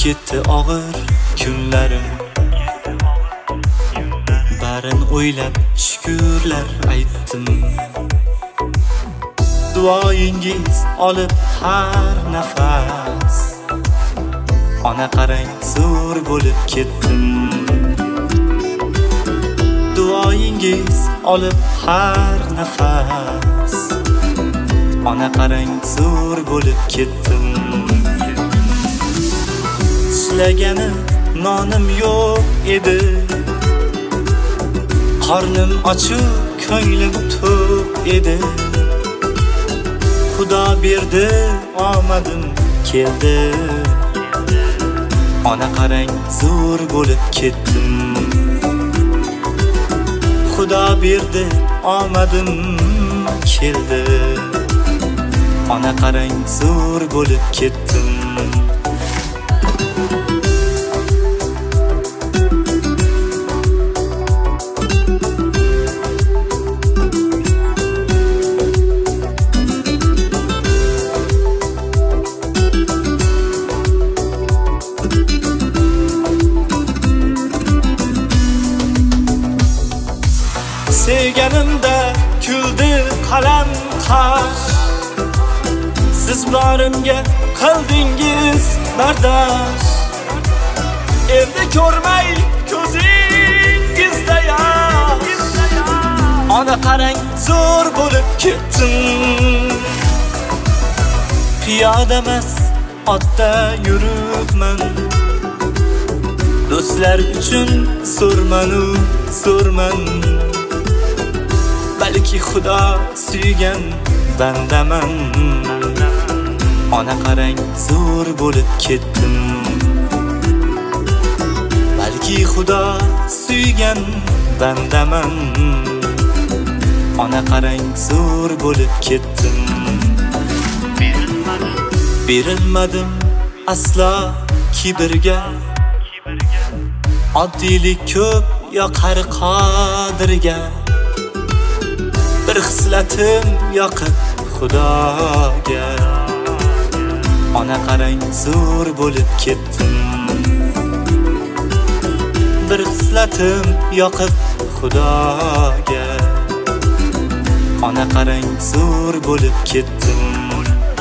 ketdi og'ir kunlarim, barin o'ylab shukurlar aytdim. Duoyingiz olib har nafas, ona qarang zo'r bo'lib ketdim. Duoyingiz olib har nafas, ona qarang zo'r bo'lib ketdim. Tishlagani nonim yo'q edi, qornim ochiq, ko'nglim to'q edi. Xudo berdi, omadim keldi, ona qarang zo'r bo'lib ketdim. Xudo berdi, omadim keldi, ona qarang zo'r bo'lib ketdim. Sevganimda kuldi qalam qash, siz borimga qildingiz bardosh. Endi ko'rmay ko'zingizda yosh, ona qarang zo'r bo'lib ketdim. Piyoda emas, otda yuribman, do'stlar uchun zo'rman-u zo'rman. Balki Xudo suygan bandaman, ona qarang zo'r bo'lib ketdim. Balki Xudo suygan bandaman, ona qarang zo'r bo'lib ketdim. Berilmadim aslo kibrga, oddiylik ko'p yoqar qodirga. Bir xislatim yoqib Xudoga, ona qarang zo'r bo'lib ketdim. Bir xislatim yoqib Xudoga, ona qarang zo'r bo'lib ketdim.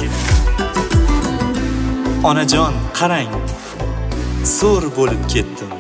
Onajon qarang zo'r bo'lib ketdim.